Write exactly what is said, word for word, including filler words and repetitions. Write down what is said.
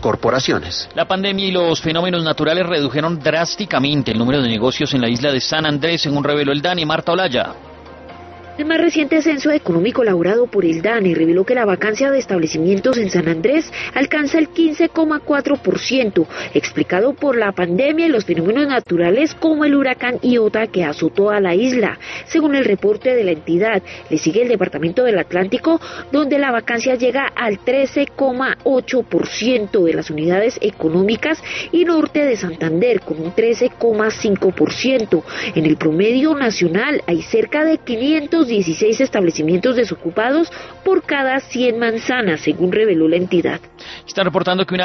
corporaciones. La pandemia y los fenómenos naturales redujeron drásticamente el número de negocios en la isla de San Andrés, según reveló el DANE. Marta Olaya. El más reciente censo económico elaborado por el DANE reveló que la vacancia de establecimientos en San Andrés alcanza el quince coma cuatro por ciento, explicado por la pandemia y los fenómenos naturales como el huracán Iota que azotó a la isla. Según el reporte de la entidad, le sigue el departamento del Atlántico, donde la vacancia llega al trece coma ocho por ciento de las unidades económicas, y norte de Santander con un trece coma cinco por ciento. En el promedio nacional hay cerca de quinientos dieciséis establecimientos desocupados por cada cien manzanas, según reveló la entidad. Está reportando que una